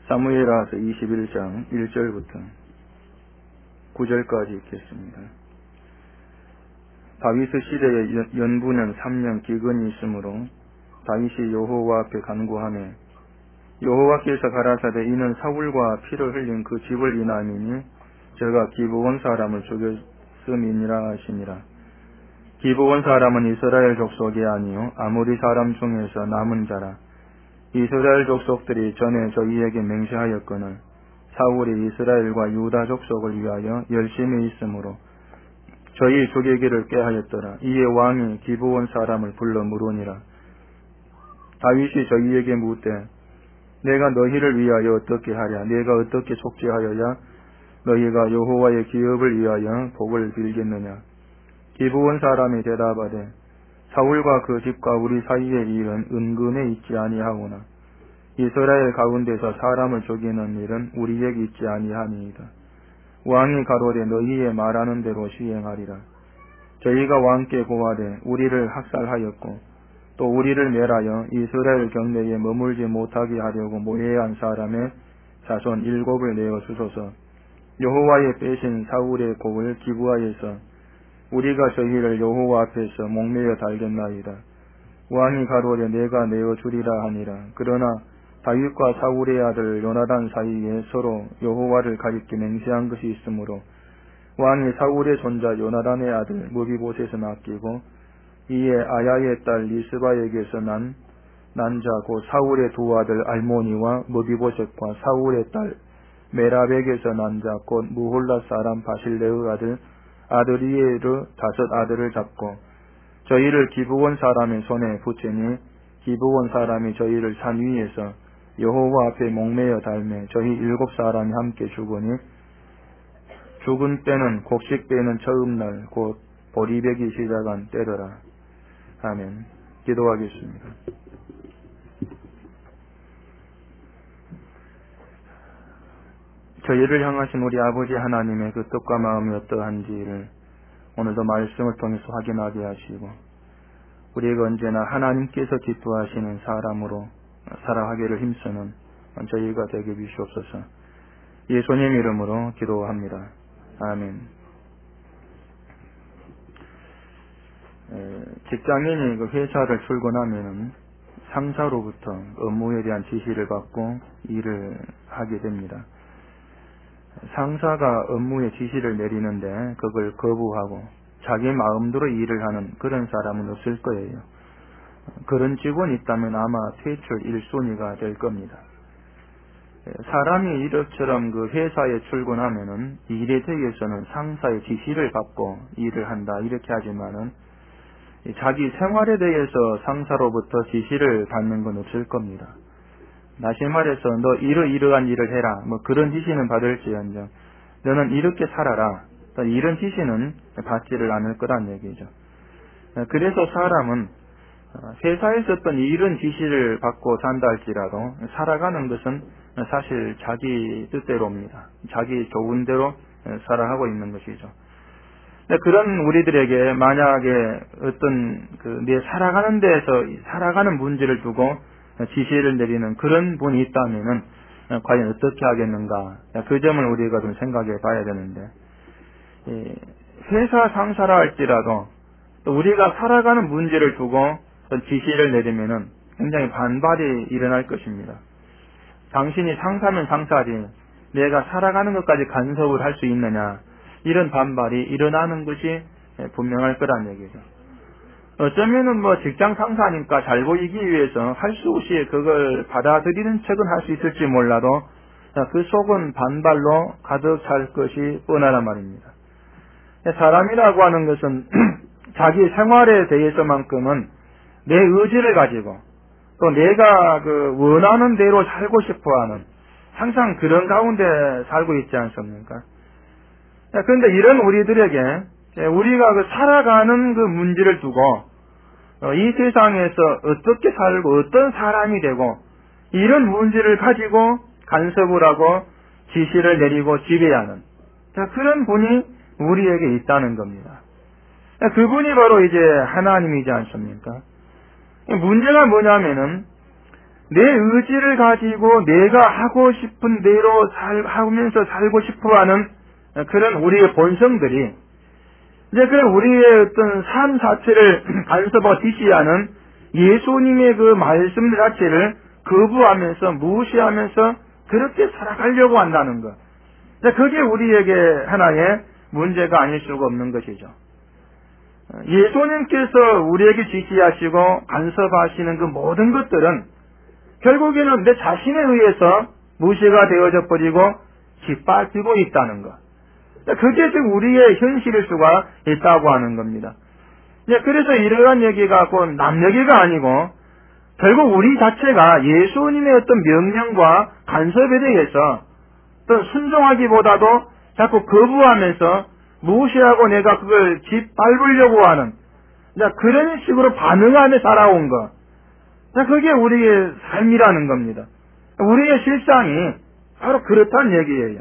사무엘하서 21장 1절부터 9절까지 읽겠습니다. 다윗 시대에 연부년 3년 기근이 있으므로 다윗이 여호와 앞에 간구하며 여호와께서 가라사대 이는 사울과 피를 흘린 그 집을 인함이니 저가 기브온 사람을 죽였음이니라 하시니라. 기브온 사람은 이스라엘 족속이 아니요 아모리 사람 중에서 남은 자라. 이스라엘 족속들이 전에 저희에게 맹세하였거늘 사울이 이스라엘과 유다 족속을 위하여 열심히 있으므로 저희 죽이기를 꾀하였더라. 이에 왕이 기브온 사람을 불러 물으니라. 다윗이 저희에게 묻되 내가 너희를 위하여 어떻게 하랴? 내가 어떻게 속죄하여야 너희가 여호와의 기업을 위하여 복을 빌겠느냐? 기브온 사람이 대답하되 사울과 그 집과 우리 사이의 일은 은근에 있지 아니하오나 이스라엘 가운데서 사람을 죽이는 일은 우리에게 있지 아니하니이다. 왕이 가로되 너희의 말하는 대로 시행하리라. 저희가 왕께 고하되 우리를 학살하였고 또 우리를 멸하여 이스라엘 경내에 머물지 못하게 하려고 모해한 사람의 자손 7을 내어 주소서. 여호와의 빼신 사울의 곡을 기부하여서 우리가 저희를 여호와 앞에서 목매어 달겠나이다. 왕이 가로되 내가 내어 주리라 하니라. 그러나 다윗과 사울의 아들 요나단 사이에 서로 여호와를 가리켜 맹세한 것이 있으므로 왕이 사울의 손자 요나단의 아들 무비보셋을 맡기고 이에 아야의 딸 리스바에게서 난 자 곧 사울의 두 아들 알모니와 무비보셋과 사울의 딸 메랍에게서 난 자 곧 무홀라 사람 바실레의 아들 아드리에르 5 아들을 잡고 저희를 기브온 사람의 손에 붙이니 기브온 사람이 저희를 산 위에서 여호와 앞에 목매어 달매 저희 7 사람이 함께 죽으니 죽은 때는 곡식 빼는 처음날 곧 보리배기 시작한 때더라. 아멘. 기도하겠습니다. 저희를 향하신 우리 아버지 하나님의 그 뜻과 마음이 어떠한지를 오늘도 말씀을 통해서 확인하게 하시고 우리가 언제나 하나님께서 기뻐하시는 사람으로 살아가기를 힘쓰는 저희가 되게 주시옵소서. 예수님 이름으로 기도합니다. 아멘. 직장인이 그 회사를 출근하면은 상사로부터 업무에 대한 지시를 받고 일을 하게 됩니다. 상사가 업무에 지시를 내리는데 그걸 거부하고 자기 마음대로 일을 하는 그런 사람은 없을 거예요. 그런 직원이 있다면 아마 퇴출 1순위가 될 겁니다. 사람이 이렇게처럼 그 회사에 출근하면은 일에 대해서는 상사의 지시를 받고 일을 한다 이렇게 하지만은 자기 생활에 대해서 상사로부터 지시를 받는 건 없을 겁니다. 다시 말해서 너 이러한 일을 해라 뭐 그런 지시는 받을지언정 너는 이렇게 살아라 이런 지시는 받지를 않을 거란 얘기죠. 그래서 사람은 회사에서 어떤 이런 지시를 받고 산다 할지라도 살아가는 것은 사실 자기 뜻대로입니다. 자기 좋은 대로 살아가고 있는 것이죠. 그런 우리들에게 만약에 어떤 내 살아가는 데에서 살아가는 문제를 두고 지시를 내리는 그런 분이 있다면은 과연 어떻게 하겠는가? 그 점을 우리가 좀 생각해 봐야 되는데 회사 상사라 할지라도 또 우리가 살아가는 문제를 두고 지시를 내리면은 굉장히 반발이 일어날 것입니다. 당신이 상사면 상사지 내가 살아가는 것까지 간섭을 할 수 있느냐 이런 반발이 일어나는 것이 분명할 거란 얘기죠. 어쩌면은 직장 상사니까 잘 보이기 위해서 할 수 없이 그걸 받아들이는 척은 할 수 있을지 몰라도 그 속은 반발로 가득 찰 것이 뻔하란 말입니다. 사람이라고 하는 것은 자기 생활에 대해서만큼은 내 의지를 가지고 또 내가 원하는 대로 살고 싶어하는 항상 그런 가운데 살고 있지 않습니까? 그런데 이런 우리들에게 우리가 살아가는 그 문제를 두고 이 세상에서 어떻게 살고 어떤 사람이 되고 이런 문제를 가지고 간섭을 하고 지시를 내리고 지배하는 그런 분이 우리에게 있다는 겁니다. 그분이 바로 이제 하나님이지 않습니까? 문제가 뭐냐면은 내 의지를 가지고 내가 하고 싶은 대로 하면서 살고 싶어하는 그런 우리의 본성들이 이제 그런 우리의 어떤 삶 자체를 간섭하고 지시하는 예수님의 그 말씀 자체를 거부하면서 무시하면서 그렇게 살아가려고 한다는 것. 그게 우리에게 하나의 문제가 아닐 수가 없는 것이죠. 예수님께서 우리에게 지시하시고 간섭하시는 그 모든 것들은 결국에는 내 자신에 의해서 무시가 되어져 버리고 짓밟히고 있다는 것. 그게 지금 우리의 현실일 수가 있다고 하는 겁니다. 그래서 이러한 얘기가 꼭 남 얘기가 아니고 결국 우리 자체가 예수님의 어떤 명령과 간섭에 대해서 어떤 순종하기보다도 자꾸 거부하면서 무시하고 내가 그걸 짓밟으려고 하는 그런 식으로 반응하며 살아온 것. 그게 우리의 삶이라는 겁니다. 우리의 실상이 바로 그렇다는 얘기예요.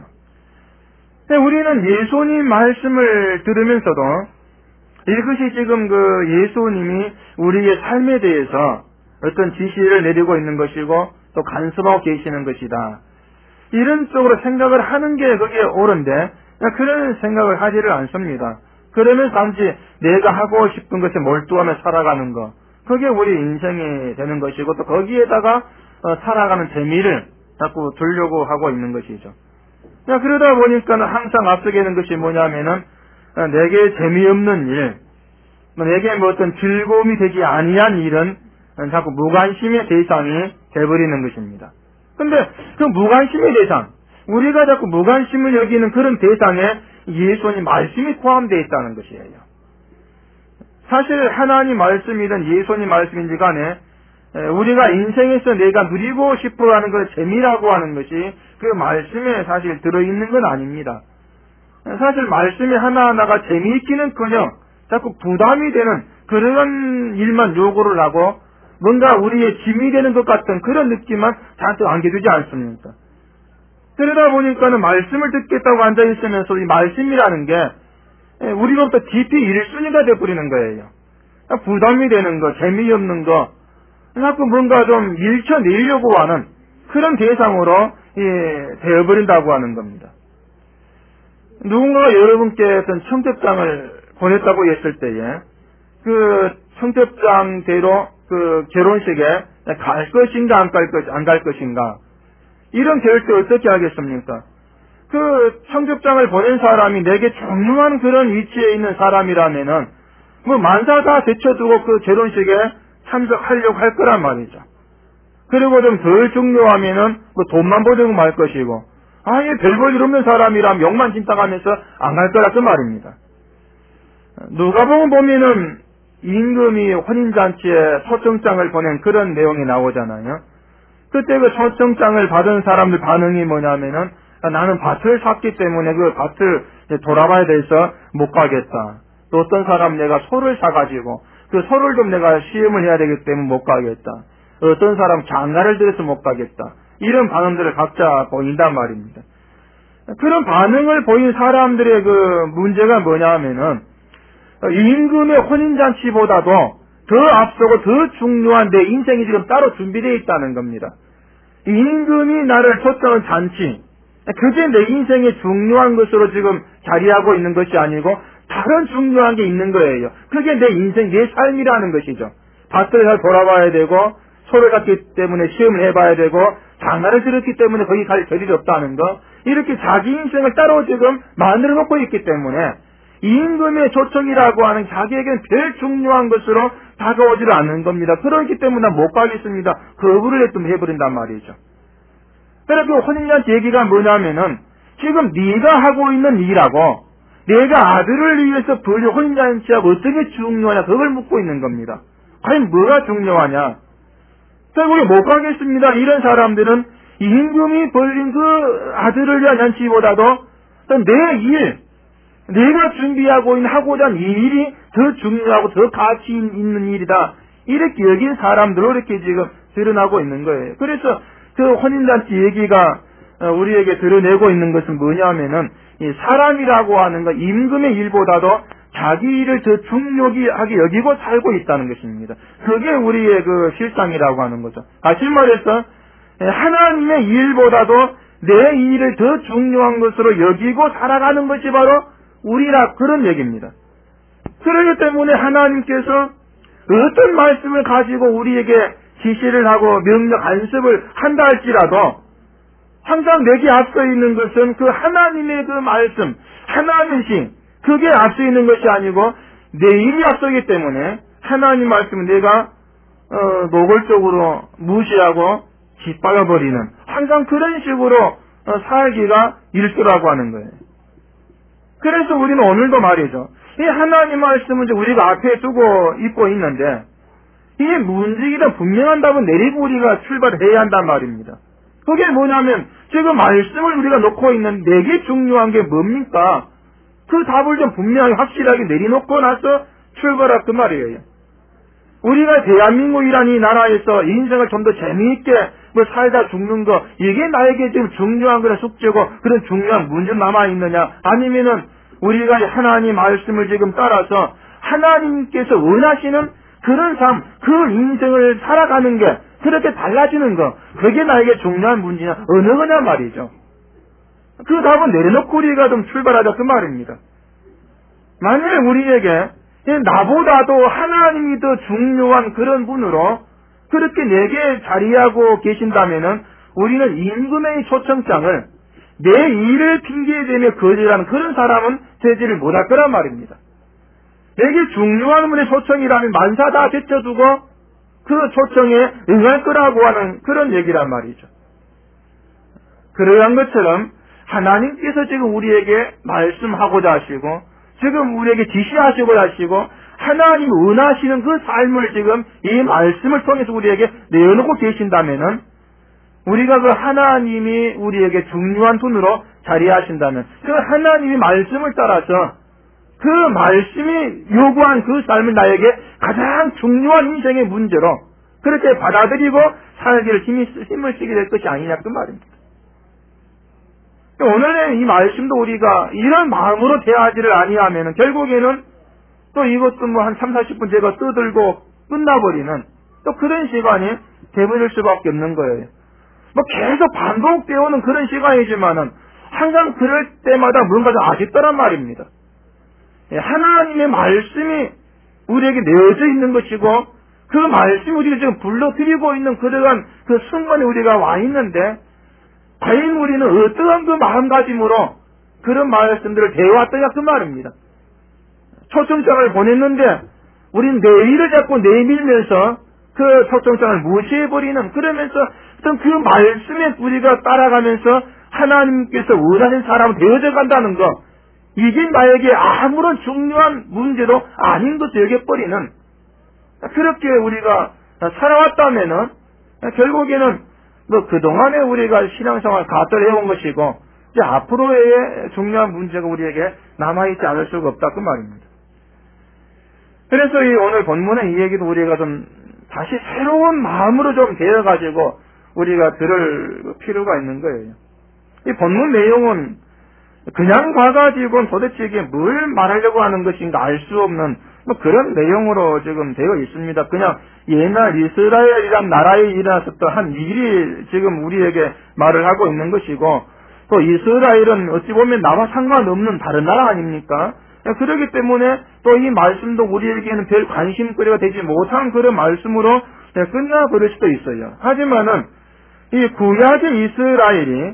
우리는 예수님 말씀을 들으면서도 이것이 지금 그 예수님이 우리의 삶에 대해서 어떤 지시를 내리고 있는 것이고 또 간섭하고 계시는 것이다. 이런 쪽으로 생각을 하는 게 그게 옳은데 그런 생각을 하지를 않습니다. 그러면서 단지 내가 하고 싶은 것에 몰두하며 살아가는 것. 그게 우리 인생이 되는 것이고 또 거기에다가 살아가는 재미를 자꾸 두려고 하고 있는 것이죠. 그러다 보니까 항상 앞서게 되는 것이 뭐냐면은 내게 재미없는 일, 내게 뭐 어떤 즐거움이 되지 아니한 일은 자꾸 무관심의 대상이 되어버리는 것입니다. 근데 그 무관심의 대상, 우리가 자꾸 무관심을 여기는 그런 대상에 예수님 말씀이 포함되어 있다는 것이에요. 사실 하나님 말씀이든 예수님 말씀인지 간에 우리가 인생에서 내가 누리고 싶어하는 그 재미라고 하는 것이 그 말씀에 사실 들어있는 건 아닙니다. 사실 말씀이 하나하나가 재미있기는커녕 자꾸 부담이 되는 그런 일만 요구를 하고 뭔가 우리의 짐이 되는 것 같은 그런 느낌만 잔뜩 안겨주지 않습니까? 그러다 보니까는 말씀을 듣겠다고 앉아있으면서 이 말씀이라는 게 우리로부터 깊이 1순위가 되어버리는 거예요. 부담이 되는 거, 재미없는 거, 자꾸 뭔가 좀 밀쳐내려고 하는 그런 대상으로 되어버린다고 하는 겁니다. 누군가가 여러분께 어떤 청첩장을 보냈다고 했을 때에 그 청첩장대로 그 결혼식에 갈 것인가 안 갈 것인가 이런 결정 어떻게 하겠습니까? 그 청첩장을 보낸 사람이 내게 중요한 그런 위치에 있는 사람이라면은 뭐 만사 다 제쳐두고 그 결혼식에 참석하려고 할 거란 말이죠. 그리고 좀 덜 중요하면은 뭐 돈만 보내고 말 것이고 아예 별 볼 일 없는 사람이라면 욕만 진탕하면서 안 갈 거라 그 말입니다. 누가복음 보면은 임금이 혼인잔치에 초청장을 보낸 그런 내용이 나오잖아요. 그때 그 초청장을 받은 사람들 반응이 뭐냐면은 나는 밭을 샀기 때문에 그 밭을 돌아봐야 돼서 못 가겠다. 또 어떤 사람 내가 소를 사가지고 그 소를 좀 내가 시험을 해야 되기 때문에 못 가겠다. 어떤 사람 장가를 들여서 못 가겠다. 이런 반응들을 각자 보인단 말입니다. 그런 반응을 보인 사람들의 그 문제가 뭐냐면은 임금의 혼인잔치보다도 더 앞서고 더 중요한 내 인생이 지금 따로 준비되어 있다는 겁니다. 임금이 나를 초청한 잔치, 그게 내 인생의 중요한 것으로 지금 자리하고 있는 것이 아니고 다른 중요한 게 있는 거예요. 그게 내 인생, 내 삶이라는 것이죠. 밭을 잘 돌아봐야 되고 소를 갖기 때문에 시험을 해봐야 되고 장가를 들었기 때문에 거기 갈 겨를이 없다는 거, 이렇게 자기 인생을 따로 지금 만들어 놓고 있기 때문에 임금의 초청이라고 하는 자기에게는 별 중요한 것으로 다가오지를 않는 겁니다. 그렇기 때문에 못 가겠습니다. 거부를 해버린단 말이죠. 그래서 그 혼인잔치 얘기가 뭐냐면은 지금 네가 하고 있는 일하고 내가 아들을 위해서 벌여 혼인잔치하고 어떤 게 중요하냐 그걸 묻고 있는 겁니다. 과연 뭐가 중요하냐? 결국에 못 가겠습니다. 이런 사람들은 임금이 벌린 그 아들을 위한 잔치보다도 내 일, 내가 준비하고 있는 하고자 하는 이 일이 더 중요하고 더 가치 있는 일이다. 이렇게 여긴 사람들로 이렇게 지금 드러나고 있는 거예요. 그래서 그 혼인잔치 얘기가 우리에게 드러내고 있는 것은 뭐냐면은 이 사람이라고 하는 거 임금의 일보다도 자기 일을 더 중요하게 여기고 살고 있다는 것입니다. 그게 우리의 그 실상이라고 하는 거죠. 다시 말해서 하나님의 일보다도 내 일을 더 중요한 것으로 여기고 살아가는 것이 바로 우리라, 그런 얘기입니다. 그렇기 때문에 하나님께서 어떤 말씀을 가지고 우리에게 지시를 하고 명령 간섭을 한다 할지라도 항상 내게 앞서 있는 것은 그 하나님의 그 말씀, 하나님이신 그게 앞서 있는 것이 아니고 내 일이 앞서기 때문에 하나님 말씀은 내가 노골적으로 무시하고 짓밟아버리는, 항상 그런 식으로 살기가 일수라고 하는 거예요. 그래서 우리는 오늘도 말이죠, 이 하나님 말씀은 이제 우리가 앞에 두고 있고 있는데 이게 문제이든 분명한 답은 내리고 우리가 출발해야 한단 말입니다. 그게 뭐냐면 지금 말씀을 우리가 놓고 있는 내게 중요한 게 뭡니까? 그 답을 좀 분명하게 확실하게 내려놓고 나서 출발할 그 말이에요. 우리가 대한민국이라는 이 나라에서 인생을 좀 더 재미있게 살다 죽는 거, 이게 나에게 지금 중요한 그런 숙제고 그런 중요한 문제 남아있느냐, 아니면은 우리가 하나님 말씀을 지금 따라서 하나님께서 원하시는 그런 삶, 그 인생을 살아가는 게 그렇게 달라지는 거, 그게 나에게 중요한 문제냐, 어느 거냐 말이죠. 그 답은 내려놓고 우리가 좀 출발하자 그 말입니다. 만약에 우리에게 나보다도 하나님이 더 중요한 그런 분으로 그렇게 내게 자리하고 계신다면은 우리는 임금의 초청장을 내 일을 핑계대며 거절하는 그런 사람은 되지를 못할 거란 말입니다. 내게 중요한 분의 초청이라면 만사 다 제쳐두고 그 초청에 응할 거라고 하는 그런 얘기란 말이죠. 그러한 것처럼 하나님께서 지금 우리에게 말씀하고자 하시고 지금 우리에게 지시하시고자 하시고 하나님 원하시는 그 삶을 지금 이 말씀을 통해서 우리에게 내어놓고 계신다면은 우리가 그 하나님이 우리에게 중요한 분으로 자리하신다면 그 하나님의 말씀을 따라서 그 말씀이 요구한 그 삶을 나에게 가장 중요한 인생의 문제로 그렇게 받아들이고 살기를 힘을 쓰게 될 것이 아니냐 그 말입니다. 오늘의 이 말씀도 우리가 이런 마음으로 대하지를 아니하면 결국에는 또 이것도 뭐 한 3, 40분 제가 떠들고 끝나버리는 또 그런 시간이 되버릴 수밖에 없는 거예요. 뭐 계속 반복되어 오는 그런 시간이지만은 항상 그럴 때마다 뭔가 좀 아쉽더란 말입니다. 하나님의 말씀이 우리에게 내어져 있는 것이고 그 말씀이 우리가 지금 불러드리고 있는 그러한 그 순간에 우리가 와 있는데 과연 우리는 어떠한 그 마음가짐으로 그런 말씀들을 대해왔더냐 그 말입니다. 초청장을 보냈는데 우리는 내 일을 자꾸 내밀면서 그 초청장을 무시해버리는, 그러면서 어떤 그 말씀에 우리가 따라가면서 하나님께서 원하는 사람은 되어져 간다는 것, 이게 나에게 아무런 중요한 문제도 아닌 것을 여겨버리는, 그렇게 우리가 살아왔다면은 결국에는 그동안에 우리가 신앙생활 가ద్ద를 해온 것이고 이제 앞으로의 중요한 문제가 우리에게 남아있지 않을 수가 없다 그 말입니다. 그래서 이 오늘 본문의 이 얘기도 우리가 좀 다시 새로운 마음으로 좀 되어가지고 우리가 들을 필요가 있는 거예요. 이 본문 내용은 그냥 봐가지고는 도대체 이게 뭘 말하려고 하는 것인가 알 수 없는 그런 내용으로 지금 되어 있습니다. 그냥 옛날 이스라엘이란 나라에 일어났었던 한 일이 지금 우리에게 말을 하고 있는 것이고, 또 이스라엘은 어찌 보면 나와 상관없는 다른 나라 아닙니까? 그렇기 때문에 또 이 말씀도 우리에게는 별 관심거리가 되지 못한 그런 말씀으로 끝나버릴 수도 있어요. 하지만은 이 구약의 이스라엘이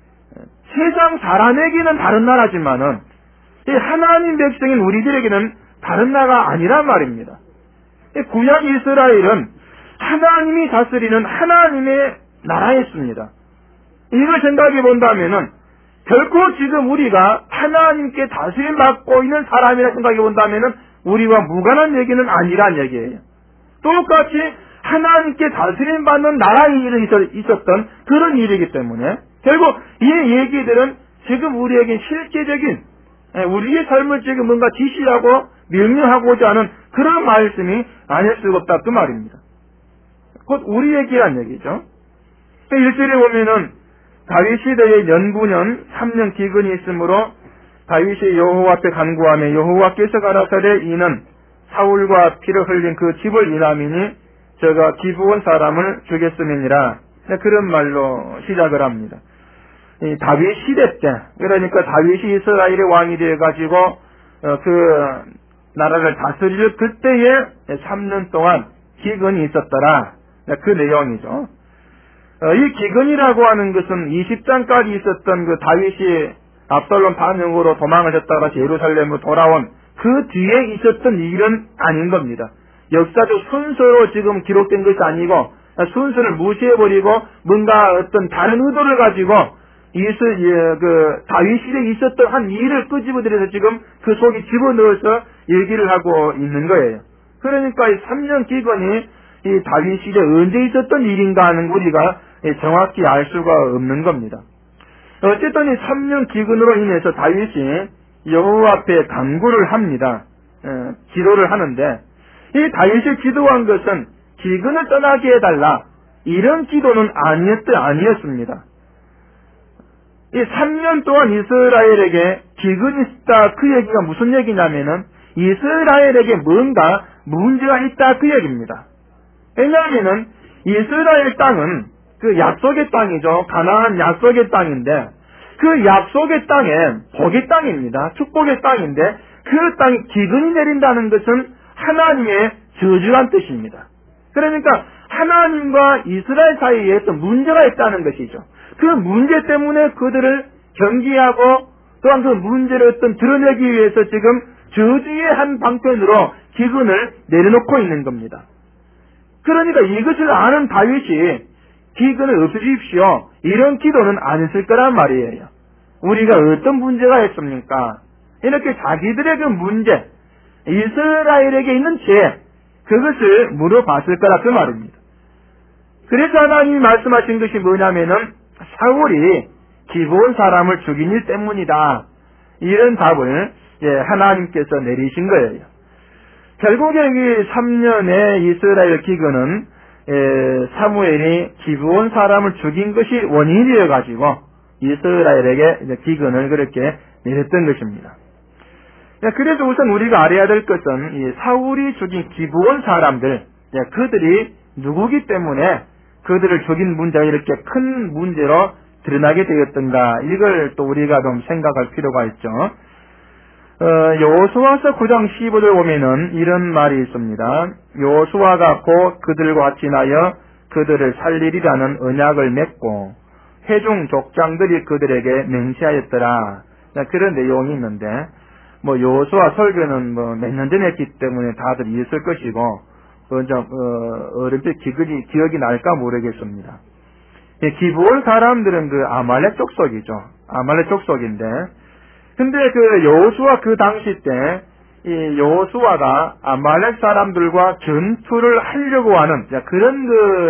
세상 사람에게는 다른 나라지만은 이 하나님 백성인 우리들에게는 다른 나라가 아니란 말입니다. 구약 이스라엘은 하나님이 다스리는 하나님의 나라였습니다. 이걸 생각해 본다면은 결코 지금 우리가 하나님께 다스림 받고 있는 사람이라 생각해 본다면은 우리와 무관한 얘기는 아니란 얘기예요. 똑같이 하나님께 다스림 받는 나라에 있었던 그런 일이기 때문에 결국 이 얘기들은 지금 우리에게 실제적인 우리의 삶을 지금 뭔가 지시하고 명령하고자 하는 그런 말씀이 아닐 수가 없다 그 말입니다. 곧 우리에게란 얘기죠. 1절에 보면은 다윗 시대에 연구년 3년 기근이 있으므로 다윗이 여호와 앞에 간구하며 여호와께서 가라사대 이는 사울과 피를 흘린 그 집을 인함이니 저가 기브온 사람을 죽였음이니라. 그런 말로 시작을 합니다. 이 다윗 시대 때, 그러니까 다윗이 이스라엘의 왕이 되어가지고 그 나라를 다스릴 그때에 3년 동안 기근이 있었더라. 그 내용이죠. 이 기근이라고 하는 것은 20장까지 있었던 그 다윗이 압살롬 반역으로 도망을 했다가 예루살렘으로 돌아온 그 뒤에 있었던 일은 아닌 겁니다. 역사적 순서로 지금 기록된 것이 아니고 순서를 무시해버리고 뭔가 어떤 다른 의도를 가지고 다윗 시대에 있었던 한 일을 끄집어들여서 지금 그 속에 집어넣어서 얘기를 하고 있는 거예요. 그러니까 이 3년 기근이 이 다윗 시대에 언제 있었던 일인가 하는 거 우리가 정확히 알 수가 없는 겁니다. 어쨌든 이 3년 기근으로 인해서 다윗이 여호와 앞에 간구를 합니다. 기도를 하는데 이 다윗이 기도한 것은 기근을 떠나게 해달라 이런 기도는 아니었습니다. 이 3년 동안 이스라엘에게 기근이 있다 그 얘기가 무슨 얘기냐면은 이스라엘에게 뭔가 문제가 있다 그 얘기입니다. 왜냐하면은 이스라엘 땅은 그 약속의 땅이죠. 가나안 약속의 땅인데 그 약속의 땅에 복의 땅입니다. 축복의 땅인데 그 땅에 기근이 내린다는 것은 하나님의 저주란 뜻입니다. 그러니까 하나님과 이스라엘 사이에 어떤 문제가 있다는 것이죠. 그 문제 때문에 그들을 경계하고 또한 그 문제를 어떤 드러내기 위해서 지금 저주의 한 방편으로 기근을 내려놓고 있는 겁니다. 그러니까 이것을 아는 다윗이 기근을 없애주십시오 이런 기도는 안 했을 거란 말이에요. 우리가 어떤 문제가 있습니까? 이렇게 자기들의 그 문제, 이스라엘에게 있는 죄, 그것을 물어봤을 거라 그 말입니다. 그래서 하나님이 말씀하신 것이 뭐냐면은 사울이 기브온 사람을 죽인 일 때문이다. 이런 답을 하나님께서 내리신 거예요. 결국에 이 3년의 이스라엘 기근은 사무엘이 기브온 사람을 죽인 것이 원인이 되어가지고 이스라엘에게 기근을 그렇게 내렸던 것입니다. 그래서 우선 우리가 알아야 될 것은 이 사울이 죽인 기브온 사람들, 그들이 누구기 때문에 그들을 죽인 문제가 이렇게 큰 문제로 드러나게 되었던가, 이걸 또 우리가 좀 생각할 필요가 있죠. 여호수아서 9장 15절 보면은 이런 말이 있습니다. 여호수아가 곧 그들과 같이 나여 그들을 살리리라는 언약을 맺고 회중 족장들이 그들에게 맹세하였더라. 그런 내용이 있는데, 여호수아 설교는 몇 년 전에 했기 때문에 다들 이해했을 것이고, 어른들 기억이 날까 모르겠습니다. 기브온 사람들은 그 아말렉 족속이죠. 아말렉 족속인데, 근데 그 여호수아 그 당시 때, 이 여호수아가 아말렉 사람들과 전투를 하려고 하는 그런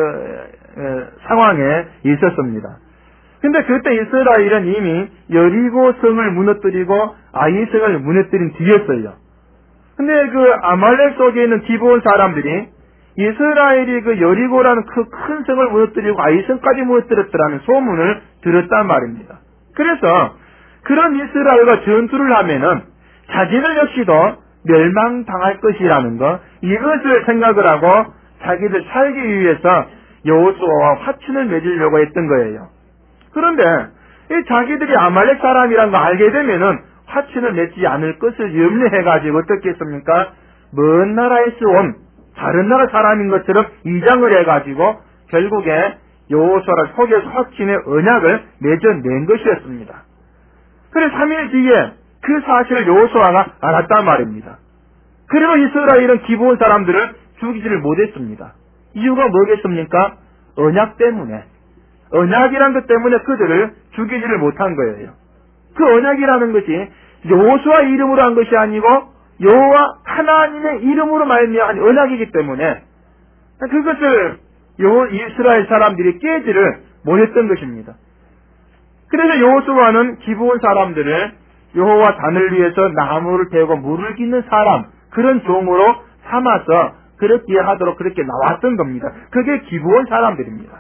상황에 있었습니다. 근데 그때 이스라엘은 이미 여리고 성을 무너뜨리고 아이 성을 무너뜨린 뒤였어요. 근데 그 아말렉 속에 있는 기브온 사람들이 이스라엘이 그 여리고라는 그 큰 성을 무너뜨리고 아이 성까지 무너뜨렸다는 소문을 들었단 말입니다. 그래서 그런 이스라엘과 전투를 하면은 자기들 역시도 멸망당할 것이라는 거, 이것을 생각을 하고 자기들 살기 위해서 여호수아와 화친을 맺으려고 했던 거예요. 그런데 이 자기들이 아말렉 사람이라는 거 알게 되면은 화친을 맺지 않을 것을 염려해가지고 어떻게 했습니까? 먼 나라에서 온 다른 나라 사람인 것처럼 이장을 해가지고 결국에 여호수아를 속여서 화친의 언약을 맺어낸 것이었습니다. 그래서 3일 뒤에 그 사실을 여호수아가 알았단 말입니다. 그리고 이스라엘은 기브온 사람들을 죽이지를 못했습니다. 이유가 뭐겠습니까? 언약 때문에. 언약이란 것 때문에 그들을 죽이지를 못한 거예요. 그 언약이라는 것이 여호수아 이름으로 한 것이 아니고 여호와 하나님의 이름으로 말미암은 언약이기 때문에 그것을 이스라엘 사람들이 깨지를 못했던 것입니다. 그래서 여호수아는 기브온 사람들을 여호와 단을 위해서 나무를 베고 물을 깃는 사람, 그런 종으로 삼아서 그렇게 하도록 그렇게 나왔던 겁니다. 그게 기브온 사람들입니다.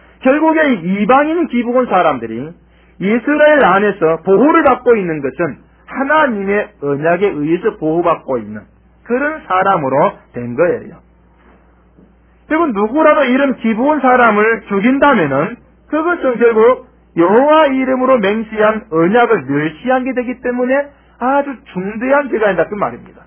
결국에 이방인 기브온 사람들이 이스라엘 안에서 보호를 받고 있는 것은 하나님의 언약에 의해서 보호받고 있는 그런 사람으로 된 거예요. 그리고 누구라도 이런 기브온 사람을 죽인다면은 그것은 결국 여호와 이름으로 맹세한 언약을 멸시한 게 되기 때문에 아주 중대한 죄가 된다 그 말입니다.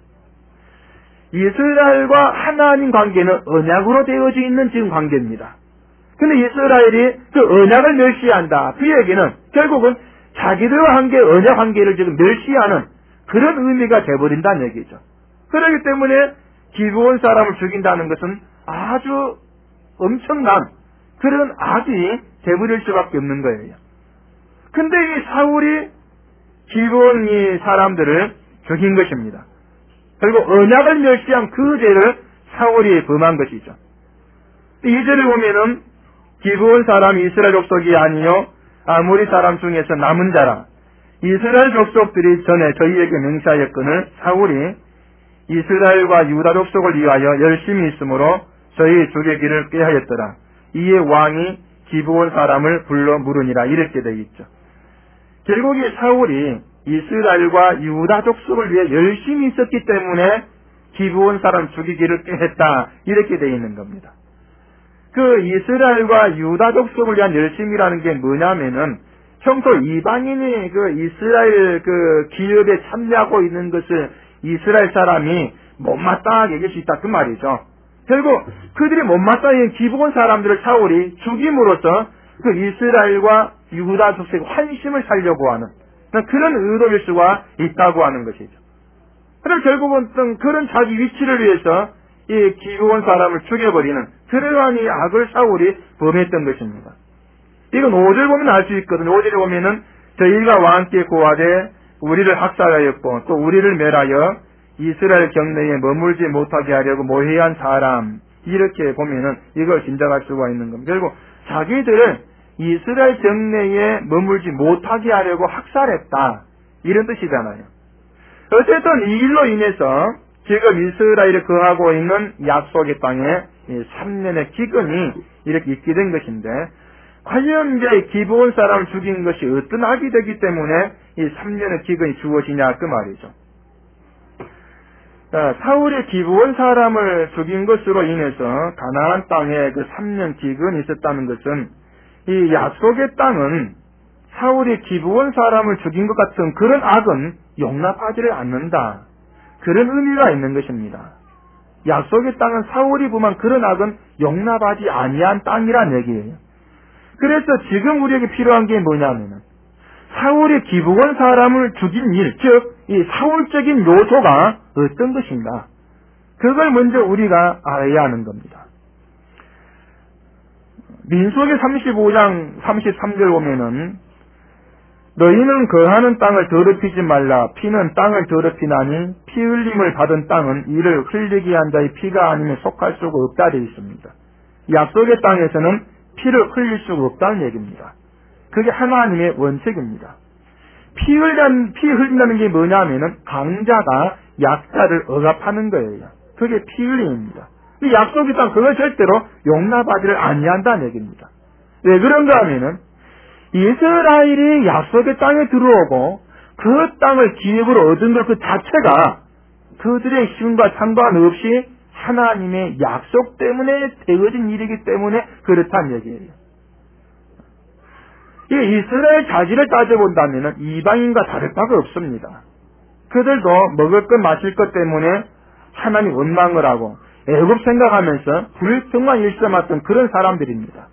이스라엘과 하나님 관계는 언약으로 되어져 있는 지금 관계입니다. 근데 이스라엘이 그 언약을 멸시한다. 그 얘기는 결국은 자기들과 관계, 언약 관계를 지금 멸시하는 그런 의미가 돼버린다는 얘기죠. 그렇기 때문에 기브온 사람을 죽인다는 것은 아주 엄청난 그런 악이 돼버릴 수밖에 없는 거예요. 근데 이 사울이 기브온 이 사람들을 죽인 것입니다. 그리고 언약을 멸시한 그 죄를 사울이 범한 것이죠. 이 죄를 보면은 기브온 사람이 이스라엘 족속이 아니요 아모리 사람 중에서 남은 자라. 이스라엘 족속들이 전에 저희에게 맹세하였거늘 사울이 이스라엘과 유다 족속을 위하여 열심히 있으므로 저희 죽이기를 꾀하였더라. 이에 왕이 기브온 사람을 불러 물으니라 이렇게 되어 있죠. 결국 이 사울이 이스라엘과 유다 족속을 위해 열심히 있었기 때문에 기브온 사람 죽이기를 꾀했다 이렇게 되어 있는 겁니다. 그 이스라엘과 유다 족속을 위한 열심이라는 게 뭐냐면은 평소 이방인이 그 이스라엘 그 기업에 참여하고 있는 것을 이스라엘 사람이 못마땅하게 여길 수 있다 그 말이죠. 결국 그들이 못마땅한 기브온 사람들을 사울이 죽임으로써 그 이스라엘과 유다 족속의 환심을 살려고 하는 그런 의도일 수가 있다고 하는 것이죠. 그럼 결국은 어떤 그런 자기 위치를 위해서 이 기브온 사람을 죽여버리는 그러한 이 악을 사울이 범했던 것입니다. 이건 5절 보면 알 수 있거든요. 5절에 보면은 저희가 왕과 함께 고하되 우리를 학살하였고 또 우리를 멸하여 이스라엘 경내에 머물지 못하게 하려고 모해한 사람 이렇게 보면은 이걸 짐작할 수가 있는 겁니다. 결국 자기들을 이스라엘 경내에 머물지 못하게 하려고 학살했다 이런 뜻이잖아요. 어쨌든 이 일로 인해서 지금 이스라엘에 거하고 있는 약속의 땅에 3년의 기근이 이렇게 있게 된 것인데 과연 이제 기브온 사람을 죽인 것이 어떤 악이 되기 때문에 이 3년의 기근이 주어지냐 그 말이죠. 사울이 기브온 사람을 죽인 것으로 인해서 가나안 땅에 그 3년 기근이 있었다는 것은 이 약속의 땅은 사울이 기브온 사람을 죽인 것 같은 그런 악은 용납하지를 않는다. 그런 의미가 있는 것입니다. 약속의 땅은 사울이 범한 그런 악은 용납하지 아니한 땅이란 얘기예요. 그래서 지금 우리에게 필요한 게 뭐냐면은 사울이 기브온 사람을 죽인 일, 즉 이 사울적인 요소가 어떤 것인가? 그걸 먼저 우리가 알아야 하는 겁니다. 민수기 35장 33절 보면은 너희는 거하는 땅을 더럽히지 말라. 피는 땅을 더럽히나니 피 흘림을 받은 땅은 이를 흘리게 한 자의 피가 아니면 속할 수가 없다 되어 있습니다. 약속의 땅에서는 피를 흘릴 수가 없다는 얘기입니다. 그게 하나님의 원칙입니다. 피 흘린다는 게 뭐냐면은 강자가 약자를 억압하는 거예요. 그게 피 흘림입니다. 이 약속의 땅 그걸 절대로 용납하지를 아니한다는 얘기입니다. 왜 그런가 하면은 이스라엘이 약속의 땅에 들어오고 그 땅을 기업으로 얻은 것 그 자체가 그들의 힘과 상관없이 하나님의 약속 때문에 되어진 일이기 때문에 그렇다는 얘기예요. 이 이스라엘 자질을 따져본다면 이방인과 다를 바가 없습니다. 그들도 먹을 것 마실 것 때문에 하나님 원망을 하고 애굽 생각하면서 불평만 일삼았던 그런 사람들입니다.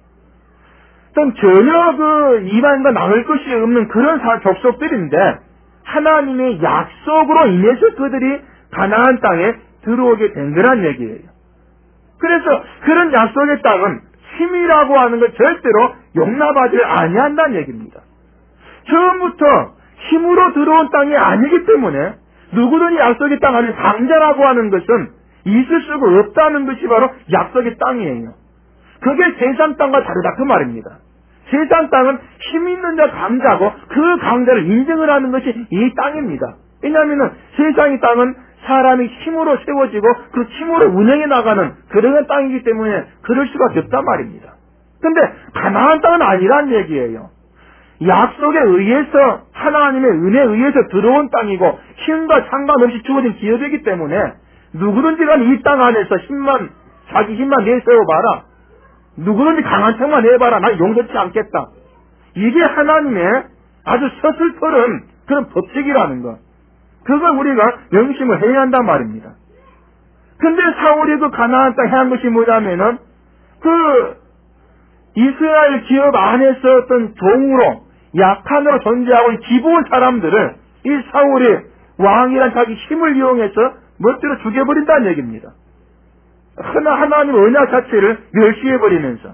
전혀 그 이방인과 나눌 것이 없는 그런 족속들인데 하나님의 약속으로 인해서 그들이 가나안 땅에 들어오게 된 거란 얘기예요. 그래서 그런 약속의 땅은 힘이라고 하는 걸 절대로 용납하지 아니한다는 얘기입니다. 처음부터 힘으로 들어온 땅이 아니기 때문에 누구든지 약속의 땅 안에 강자라고 하는 것은 있을 수가 없다는 것이 바로 약속의 땅이에요. 그게 세상 땅과 다르다 그 말입니다. 세상 땅은 힘 있는 자 강자고 그 강자를 인정을 하는 것이 이 땅입니다. 왜냐하면 세상의 땅은 사람이 힘으로 세워지고 그 힘으로 운영해 나가는 그런 땅이기 때문에 그럴 수밖에 없단 말입니다. 근데 가나안 땅은 아니란 얘기예요. 약속에 의해서 하나님의 은혜에 의해서 들어온 땅이고 힘과 상관없이 주어진 기업이기 때문에 누구든지 간에 이 땅 안에서 자기 힘만 내세워봐라. 누구든지 강한 척만 해봐라. 난 용서치 않겠다. 이게 하나님의 아주 서슬퍼른 그런 법칙이라는 것. 그걸 우리가 명심을 해야 한단 말입니다. 근데 사울이 그 가나안 땅에 한 것이 뭐냐면은 그 이스라엘 기업 안에서 어떤 종으로 약한으로 존재하고 있는 기부원 사람들을 이 사울이 왕이란 자기 힘을 이용해서 멋대로 죽여버린다는 얘기입니다. 하나님 언약 자체를 멸시해버리면서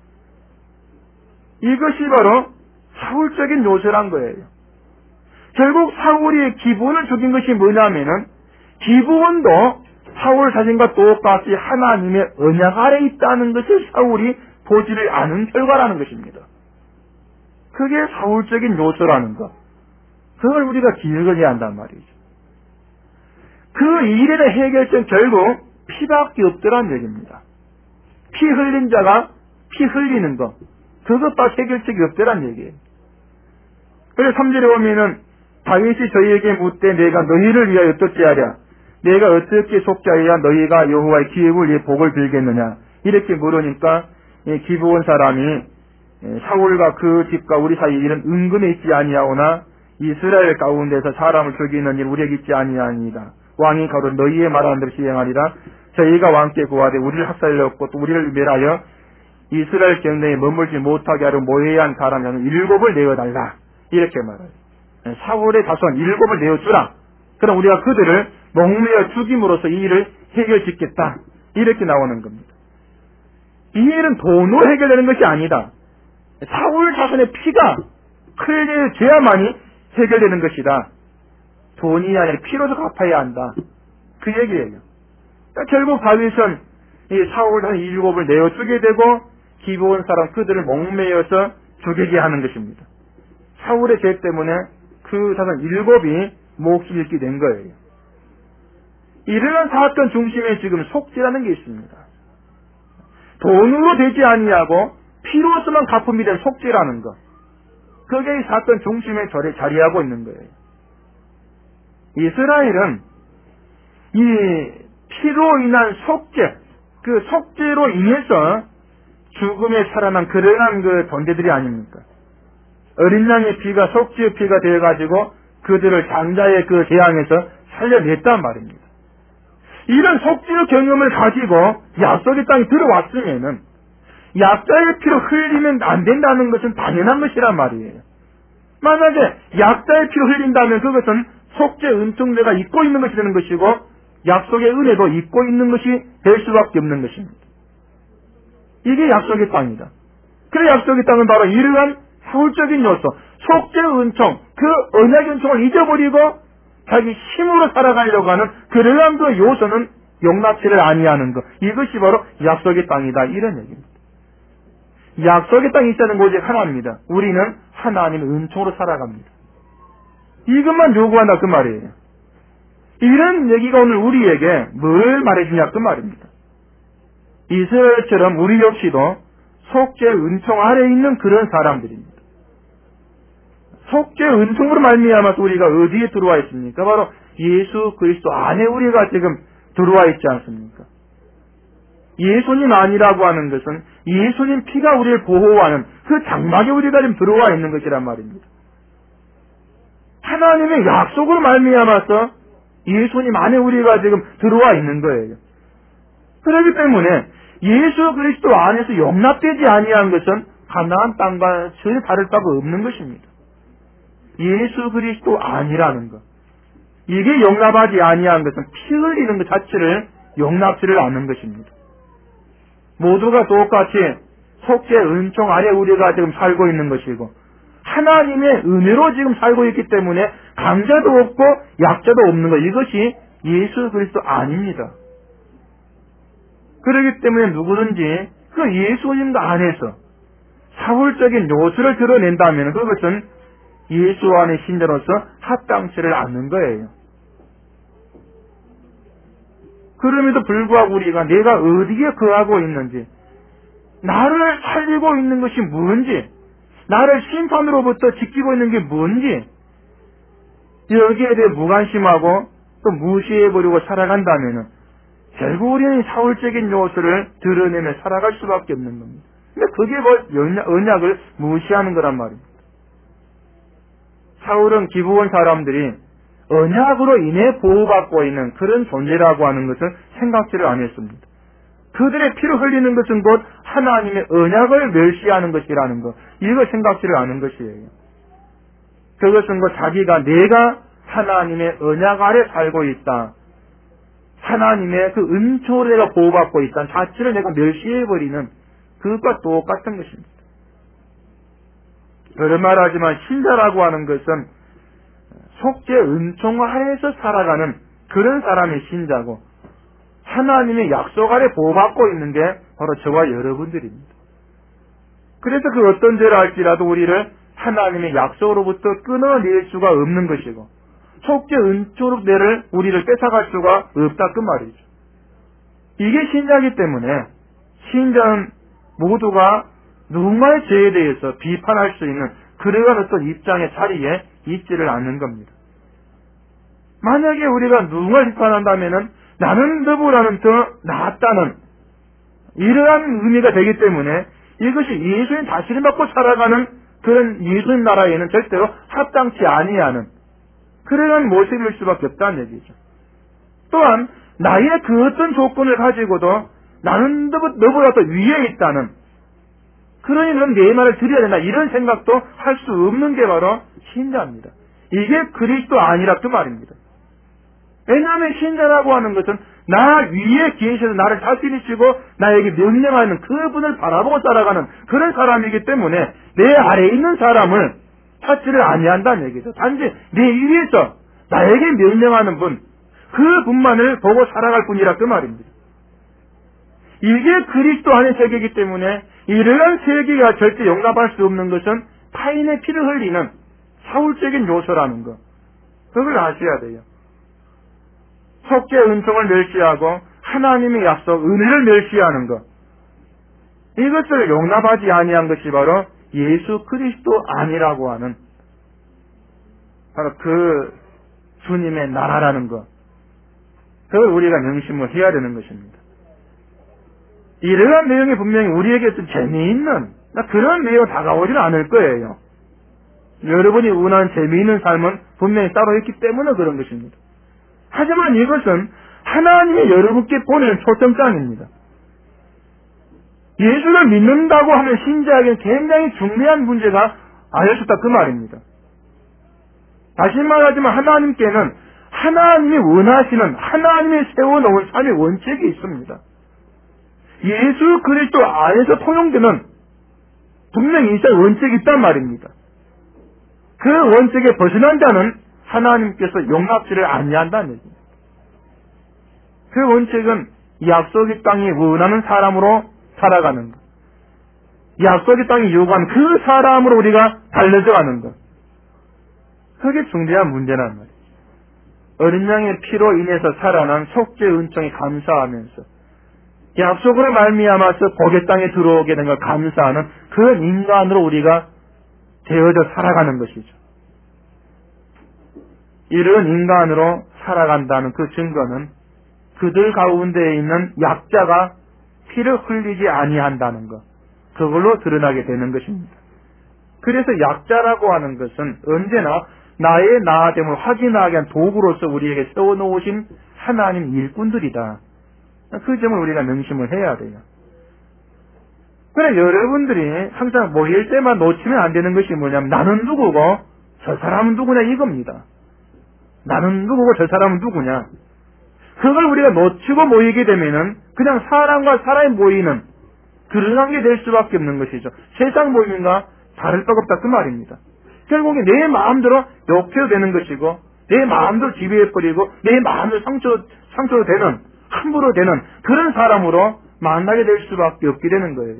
이것이 바로 사울적인 요소란 거예요. 결국 사울이 기부원을 죽인 것이 뭐냐면은 기부원도 사울 자신과 똑같이 하나님의 언약 아래 있다는 것을 사울이 보지를 않은 결과라는 것입니다. 그게 사울적인 요소라는 것. 그걸 우리가 기억해야 한단 말이죠. 그 일에 대한 해결점 결국 피밖에 없더란 얘기입니다. 피 흘린 자가 피 흘리는 것. 그것밖에 해결책이 없더란 얘기예요. 그래서 3절에 보면은 다윗이 저희에게 묻되 내가 너희를 위하여 어떻게 하랴? 내가 어떻게 속죄하여야 너희가 여호와의 기업을 위해 복을 빌겠느냐? 이렇게 물으니까 기브온 사람이 사울과 그 집과 우리 사이에 이런 은근에 있지 아니하오나 이스라엘 가운데서 사람을 죽이는 일 우리에게 있지 아니하니이다. 왕이 가로 너희의 말하는 대로 시행하리라. 저희가 왕께 구하되 우리를 학살하였고 또 우리를 멸하여 이스라엘 경내에 머물지 못하게 하려 모해한 사람 한 7을 내어달라. 이렇게 말해요. 사울의 자손 7을 내어주라. 그럼 우리가 그들을 목매어 죽임으로써 이 일을 해결짓겠다. 이렇게 나오는 겁니다. 이 일은 돈으로 해결되는 것이 아니다. 사울 자손의 피가 흘려져야만이 해결되는 것이다. 돈이 아니라 피로서 갚아야 한다. 그 얘기예요. 그러니까 결국 다윗은 이 사울 자손 7을 내어주게 되고 기브온 사람 그들을 목매어서 죽이게 하는 것입니다. 사울의 죄 때문에 그 자손 7이 몫을 잃게 된 거예요. 이러한 사건 중심에 지금 속죄라는 게 있습니다. 돈으로 되지 아니하고 피로서만 갚음이 된 속죄라는 것. 그게 이 사건 중심에 자리하고 있는 거예요. 이스라엘은 이 피로 인한 속죄, 그 속죄로 인해서 죽음에 살아난 그러한 그 존재들이 아닙니까? 어린 양의 피가 속죄의 피가 되어가지고 그들을 장자의 그 재앙에서 살려냈단 말입니다. 이런 속죄의 경험을 가지고 약속의 땅에 들어왔으면은 약자의 피로 흘리면 안 된다는 것은 당연한 것이란 말이에요. 만약에 약자의 피로 흘린다면 그것은 속죄 은총대가 잊고 있는 것이 되는 것이고 약속의 은혜도 잊고 있는 것이 될 수밖에 없는 것입니다. 이게 약속의 땅이다. 그래 약속의 땅은 바로 이러한 사울적인 요소, 속죄 은총, 그 언약의 은총을 잊어버리고 자기 힘으로 살아가려고 하는 그러한 그 요소는 용납치를 아니하는 것. 이것이 바로 약속의 땅이다. 이런 얘기입니다. 약속의 땅이 있다는 건 오직 하나입니다. 우리는 하나님의 은총으로 살아갑니다. 이것만 요구한다 그 말이에요. 이런 얘기가 오늘 우리에게 뭘 말해주냐 그 말입니다. 이스라엘처럼 우리 역시도 속죄 은총 아래에 있는 그런 사람들입니다. 속죄 은총으로 말미암아서 우리가 어디에 들어와 있습니까? 바로 예수 그리스도 안에 우리가 지금 들어와 있지 않습니까? 예수님 안이라고 하는 것은 예수님 피가 우리를 보호하는 그 장막에 우리가 지금 들어와 있는 것이란 말입니다. 하나님의 약속으로 말미암아서 예수님 안에 우리가 지금 들어와 있는 거예요. 그렇기 때문에 예수 그리스도 안에서 용납되지 아니한 것은 가나안 땅과 전혀 다를 바가 없는 것입니다. 예수 그리스도 아니라는 것. 이게 용납하지 아니한 것은 피 흘리는 것 자체를 용납지를 않는 것입니다. 모두가 똑같이 속죄 은총 아래 우리가 지금 살고 있는 것이고 하나님의 은혜로 지금 살고 있기 때문에 강자도 없고 약자도 없는 것. 이것이 예수 그리스도 아닙니다. 그렇기 때문에 누구든지 그 예수님 안에서 사울적인 요소를 드러낸다면 그것은 예수 안의 신자로서 합당치를 않는 거예요. 그럼에도 불구하고 우리가 내가 어디에 거하고 있는지, 나를 살리고 있는 것이 뭔지, 나를 심판으로부터 지키고 있는 게 뭔지, 여기에 대해 무관심하고 또 무시해버리고 살아간다면은 결국 우리는 사울적인 요소를 드러내며 살아갈 수밖에 없는 겁니다. 근데 그게 언약을 무시하는 거란 말입니다. 사울은 기브온 사람들이 언약으로 인해 보호받고 있는 그런 존재라고 하는 것을 생각지를 안 했습니다. 그들의 피를 흘리는 것은 곧 하나님의 언약을 멸시하는 것이라는 것, 이걸 생각지를 않은 것이에요. 그것은 곧 내가 하나님의 언약 아래 살고 있다, 하나님의 그 은총으로 내가 보호받고 있다는 자체를 내가 멸시해버리는 그것과 똑같은 것입니다. 그런 말하지만 신자라고 하는 것은 속죄 은총 아래에서 살아가는 그런 사람이 신자고, 하나님의 약속 아래 보호받고 있는 게 바로 저와 여러분들입니다. 그래서 그 어떤 죄를 할지라도 우리를 하나님의 약속으로부터 끊어낼 수가 없는 것이고, 속죄 은총으로 우리를 뺏어갈 수가 없다 그 말이죠. 이게 신자이기 때문에 신자는 모두가 누군가의 죄에 대해서 비판할 수 있는 그러한 어떤 입장의 자리에 있지를 않는 겁니다. 만약에 우리가 누군가를 비판한다면은 나는 너보다는 더 낫다는 이러한 의미가 되기 때문에 이것이 예수님 다스림 받고 살아가는 그런 예수님 나라에는 절대로 합당치 아니하는 그러한 모습일 수밖에 없다는 얘기죠. 또한 나의 그 어떤 조건을 가지고도 나는 너보다 더 위에 있다는, 그러니 넌 내 말을 드려야 된다, 이런 생각도 할 수 없는 게 바로 신자입니다. 이게 그리스도 아니라 그 말입니다. 왜냐하면 신자라고 하는 것은 나 위에 계셔서 나를 다스리시고 나에게 명령하는 그분을 바라보고 살아가는 그런 사람이기 때문에 내 아래에 있는 사람을 찾지를 아니한다는 얘기죠. 단지 내 위에서 나에게 명령하는 분, 그분만을 보고 살아갈 뿐이라 그 말입니다. 이게 그리스도 안의 세계이기 때문에 이러한 세계가 절대 용납할 수 없는 것은 타인의 피를 흘리는 사울적인 요소라는 것, 그걸 아셔야 돼요. 속죄 은총을 멸시하고 하나님의 약속 은혜를 멸시하는 것, 이것을 용납하지 아니한 것이 바로 예수 그리스도 아니라고 하는 바로 그 주님의 나라라는 것, 그걸 우리가 명심을 해야 되는 것입니다. 이러한 내용이 분명히 우리에게 좀 재미있는 그런 내용 다가오지는 않을 거예요. 여러분이 원하는 재미있는 삶은 분명히 따로 있기 때문에 그런 것입니다. 하지만 이것은 하나님이 여러분께 보내는 초점장입니다. 예수를 믿는다고 하는 신자에게는 굉장히 중요한 문제가 알려졌다 그 말입니다. 다시 말하지만 하나님께는 하나님이 원하시는, 하나님이 세워놓은 삶의 원칙이 있습니다. 예수 그리스도 안에서 통용되는 분명히 있어야 원칙이 있단 말입니다. 그 원칙에 벗어난 자는 하나님께서 용납지를 아니한다는 얘기입니다. 그 원칙은 약속의 땅이 원하는 사람으로 살아가는 것, 약속의 땅이 요구하는 그 사람으로 우리가 달려져 가는 것, 그게 중대한 문제란 말이에요. 어린 양의 피로 인해서 살아난 속죄 은총에 감사하면서 약속으로 말미암아서 복의 땅에 들어오게 된 걸 감사하는 그런 인간으로 우리가 되어져 살아가는 것이죠. 이런 인간으로 살아간다는 그 증거는 그들 가운데에 있는 약자가 피를 흘리지 아니한다는 것, 그걸로 드러나게 되는 것입니다. 그래서 약자라고 하는 것은 언제나 나의 나아됨을 확인하게 한 도구로서 우리에게 세워놓으신 하나님 일꾼들이다. 그 점을 우리가 명심을 해야 돼요. 그래, 여러분들이 항상 모일 때만 놓치면 안 되는 것이 뭐냐면 나는 누구고 저 사람은 누구냐 이겁니다. 나는 누구고 저 사람은 누구냐. 그걸 우리가 놓치고 모이게 되면은 그냥 사람과 사람이 모이는 그런 게 될 수밖에 없는 것이죠. 세상 모임과 다를 바가 없다 그 말입니다. 결국에 내 마음대로 욕해도 되는 것이고 내 마음대로 지배해버리고 내 마음대로 상처로 되는, 함부로 되는 그런 사람으로 만나게 될 수밖에 없게 되는 거예요.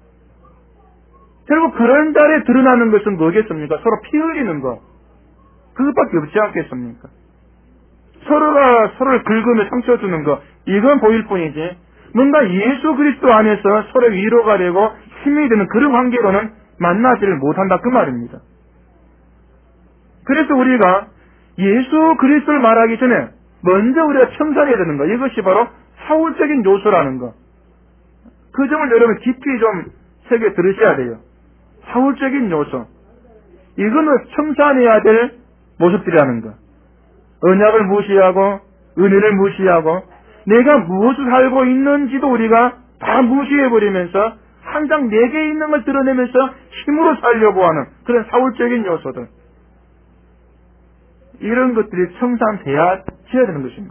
결국 그런 자리에 드러나는 것은 뭐겠습니까? 서로 피 흘리는 것, 그것밖에 없지 않겠습니까? 서로가 서로를 긁으며 상처 주는 것, 이건 보일 뿐이지 뭔가 예수 그리스도 안에서 서로 위로가 되고 힘이 되는 그런 관계로는 만나지를 못한다 그 말입니다. 그래서 우리가 예수 그리스도를 말하기 전에 먼저 우리가 청산해야 되는 거. 이것이 바로 사울적인 요소라는 거. 그 점을 여러분 깊이 좀 새겨 들으셔야 돼요. 사울적인 요소. 이거는 청산해야 될 모습들이라는 거. 언약을 무시하고 은혜를 무시하고 내가 무엇을 살고 있는지도 우리가 다 무시해버리면서 항상 내게 있는 걸 드러내면서 힘으로 살려고 하는 그런 사울적인 요소들. 이런 것들이 청산돼야 되는 것입니다.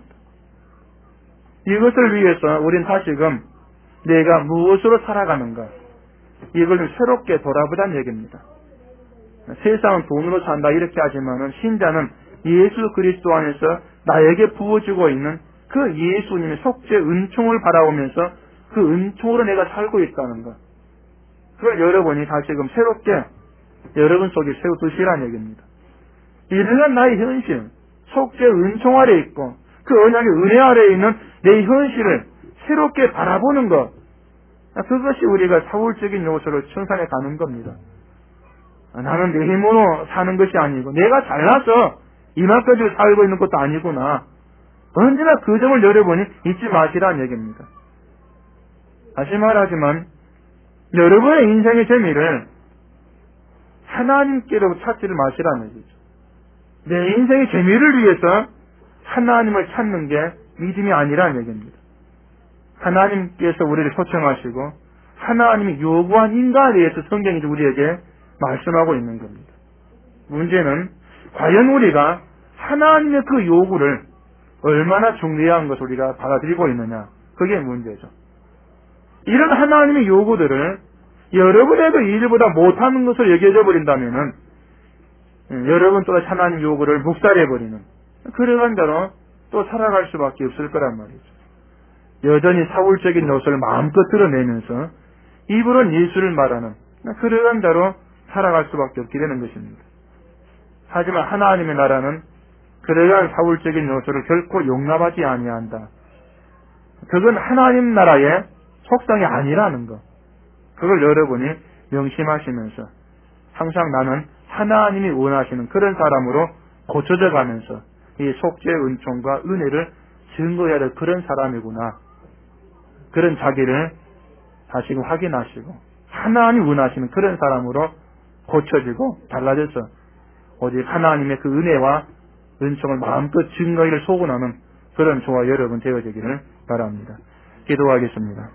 이것을 위해서 우린 다시금 내가 무엇으로 살아가는가 이걸 좀 새롭게 돌아보자는 얘기입니다. 세상은 돈으로 산다 이렇게 하지만은 신자는 예수 그리스도 안에서 나에게 부어지고 있는 그 예수님의 속죄 은총을 바라보면서 그 은총으로 내가 살고 있다는 것. 그걸 여러분이 다시금 새롭게 여러분 속에 세워두시라는 얘기입니다. 이러한 나의 현실, 속죄 은총 아래 있고 그 언약의 은혜 아래에 있는 내 현실을 새롭게 바라보는 것. 그것이 우리가 사울적인 요소를 청산해 가는 겁니다. 나는 내 힘으로 사는 것이 아니고 내가 잘나서 이만까지 살고 있는 것도 아니구나. 언제나 그 점을 여러분이 잊지 마시라는 얘기입니다. 다시 말하지만 여러분의 인생의 재미를 하나님께로 찾지를 마시라는 얘기죠. 내 인생의 재미를 위해서 하나님을 찾는 게 믿음이 아니라는 얘기입니다. 하나님께서 우리를 초청하시고 하나님이 요구한 인간에 대해서 성경이 우리에게 말씀하고 있는 겁니다. 문제는 과연 우리가 하나님의 그 요구를 얼마나 중요한 것을 우리가 받아들이고 있느냐. 그게 문제죠. 이런 하나님의 요구들을 여러분에도 일보다 못하는 것을 얘기해줘 버린다면은 여러분 또다시 하나님 요구를 묵살해버리는 그러한 대로 또 살아갈 수밖에 없을 거란 말이죠. 여전히 사울적인 요소를 마음껏 드러내면서 입으로는 예수를 말하는 그러한 대로 살아갈 수밖에 없게 되는 것입니다. 하지만 하나님의 나라는 그러한 사울적인 요소를 결코 용납하지 아니한다. 그건 하나님 나라의 속성이 아니라는 것. 그걸 여러분이 명심하시면서 항상 나는 하나님이 원하시는 그런 사람으로 고쳐져 가면서 이 속죄의 은총과 은혜를 증거해야 될 그런 사람이구나. 그런 자기를 다시금 확인하시고 하나님이 원하시는 그런 사람으로 고쳐지고 달라져서 오직 하나님의 그 은혜와 은총을 마음껏 증거를 소원하는 그런 저와 여러분 되어지기를 바랍니다. 기도하겠습니다.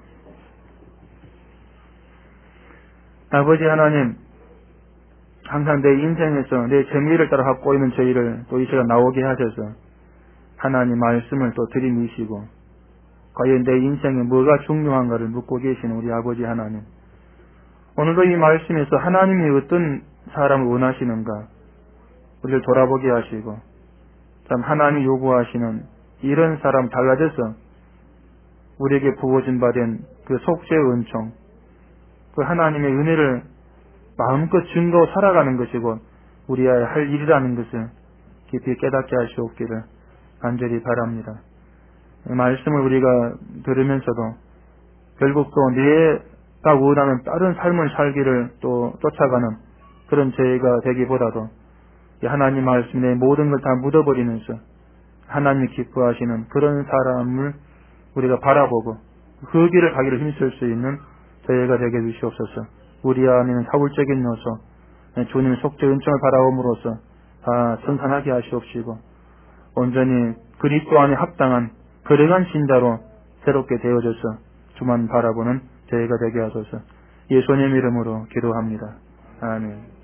아버지 하나님, 항상 내 인생에서 내 재미를 따라 갖고 있는 저희를 또 이 시간 나오게 하셔서 하나님 말씀을 또 들이미시고 과연 내 인생에 뭐가 중요한가를 묻고 계시는 우리 아버지 하나님, 오늘도 이 말씀에서 하나님이 어떤 사람을 원하시는가 우리를 돌아보게 하시고 참 하나님이 요구하시는 이런 사람 달라져서 우리에게 부어진 바 된 그 속죄의 은총, 그 하나님의 은혜를 마음껏 증거하고 살아가는 것이고 우리의 할 일이라는 것을 깊이 깨닫게 하시옵기를 간절히 바랍니다. 말씀을 우리가 들으면서도 결국 또 내가 원하는 다른 삶을 살기를 또 쫓아가는 그런 저희가 되기보다도 하나님 말씀에 모든 걸 다 묻어버리면서 하나님이 기뻐하시는 그런 사람을 우리가 바라보고 그 길을 가기를 힘쓸 수 있는 저희가 되게 해주시옵소서. 우리 안에는 사울적인 요소, 주님의 속죄 은총을 바라옴으로써 다 선산하게 하시옵시고 온전히 그리스도 안에 합당한 그러한 신자로 새롭게 되어져서 주만 바라보는 저희가 되게 하소서. 예수님 이름으로 기도합니다. 아멘.